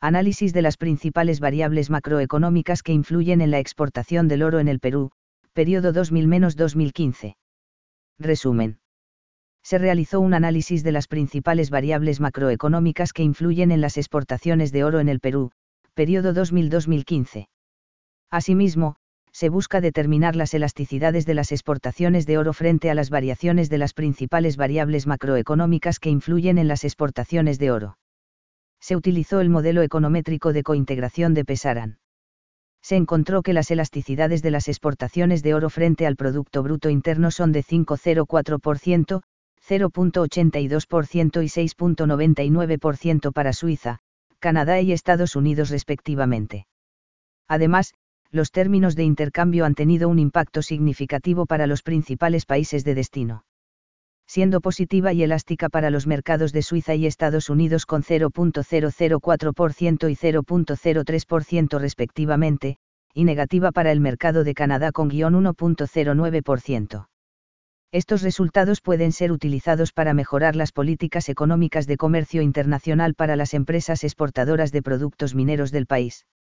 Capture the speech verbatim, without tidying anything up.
Análisis de las principales variables macroeconómicas que influyen en la exportación del oro en el Perú, periodo dos mil a dos mil quince. Resumen. Se realizó un análisis de las principales variables macroeconómicas que influyen en las exportaciones de oro en el Perú, periodo dos mil a dos mil quince. Asimismo, se busca determinar las elasticidades de las exportaciones de oro frente a las variaciones de las principales variables macroeconómicas que influyen en las exportaciones de oro. Se utilizó el modelo econométrico de cointegración de Pesaran. Se encontró que las elasticidades de las exportaciones de oro frente al Producto Bruto Interno son de cinco coma cero cuatro por ciento, cero coma ochenta y dos por ciento y seis coma noventa y nueve por ciento para Suiza, Canadá y Estados Unidos respectivamente. Además, los términos de intercambio han tenido un impacto significativo para los principales países de destino, siendo positiva y elástica para los mercados de Suiza y Estados Unidos con cero coma cero cero cuatro por ciento y cero coma cero tres por ciento respectivamente, y negativa para el mercado de Canadá con uno coma cero nueve por ciento. Estos resultados pueden ser utilizados para mejorar las políticas económicas de comercio internacional para las empresas exportadoras de productos mineros del país.